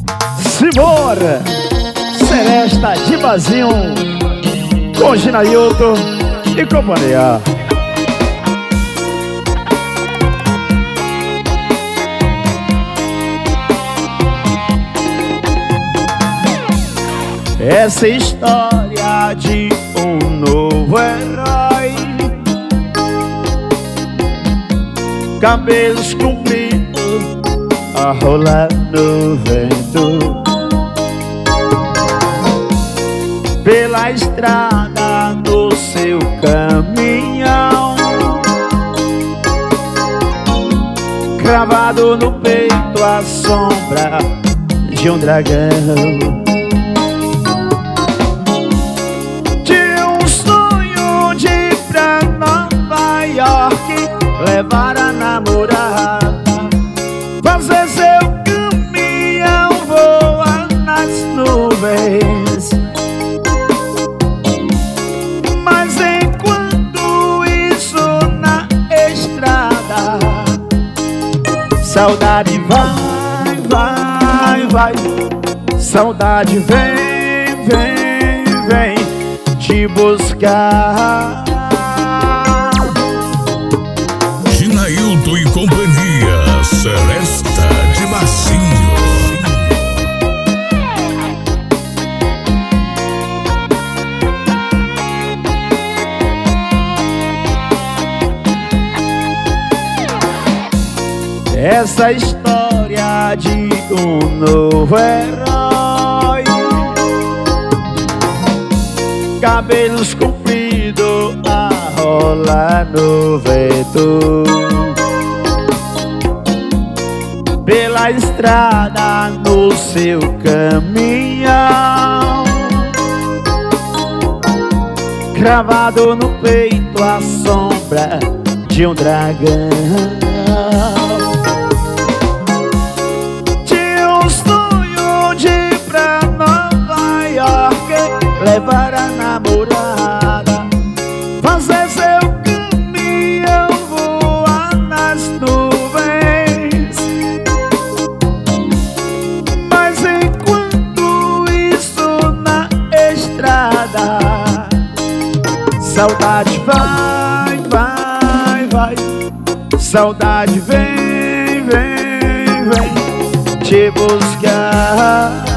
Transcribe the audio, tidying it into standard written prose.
Simbora! Seresta de Bazinho com Ginailton e companhia. Essa história de um novo herói, cabelos compridos a rolar no vento, pela estrada no seu caminhão, cravado no peito a sombra de um dragão. Levar a namorada, fazer seu caminhão voar nas nuvens. Mas enquanto isso na estrada, saudade vai, vai, vai. Saudade vem, vem, vem te buscar. Ginailton e companhia, Seresta de Bazinho. Essa história de um novo herói, cabelos compridos a rolar no vento, pela estrada no seu caminhão, cravado no peito a sombra de um dragão. Tinha um sonho de ir pra Nova York, levar a namorada, fazer seu caminhão voar nas nuvens. Mas enquanto isso na estrada, saudade vai, vai, vai. Saudade vem, vem, vem te buscar.